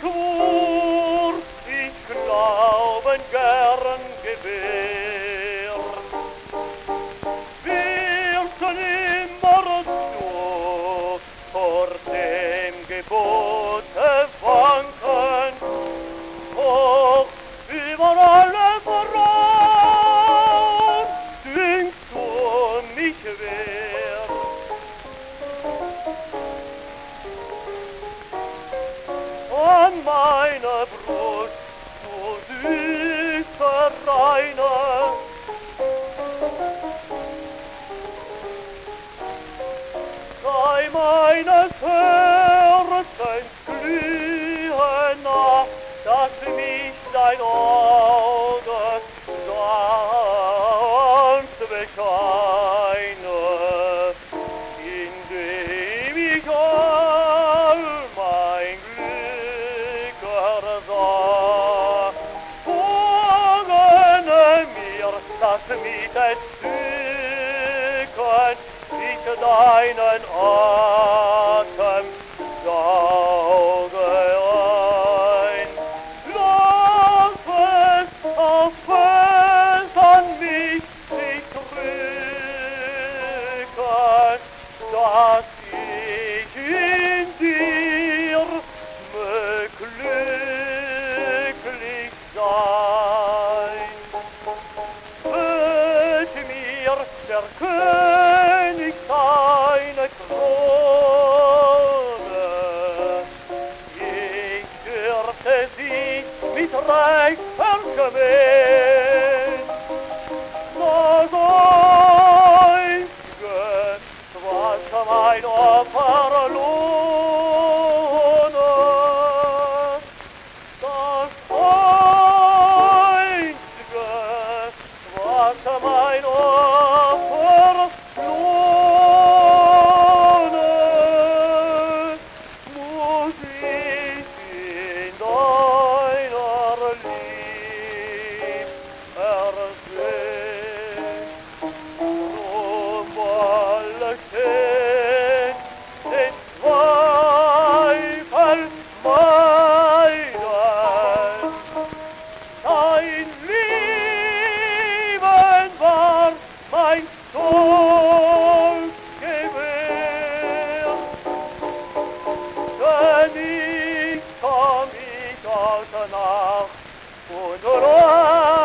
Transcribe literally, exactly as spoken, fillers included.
schwur ich Glauben gern gewährt. Wirken immer so vor dem Gebote wanken, doch über alle Frauen dünkst du mich wert. An meiner Brust, so süßer Reiner, sei meines Herzens Glühen nach, dass mich dein Auge sanft bescheine, indem ich all mein Glück ersah. Vorgönne mir das Mitentzücken, ich deinen Atem sauge ein. Lass es auf es an mich sich drücken, dass ich in dir mög glücklich sein. Hört mir der König seine Krone, ich dürfte sie mit Recht vergewehen. Das Einzige, was mein Opfer lohne, das Einzige, was mein Opfer lohne, muss ich in deiner Lieb ersehen. Drum wolle ich den Zweifel meiden, dein Leben war mein Stolz gewährt, denn ich komm ich aus der Nacht und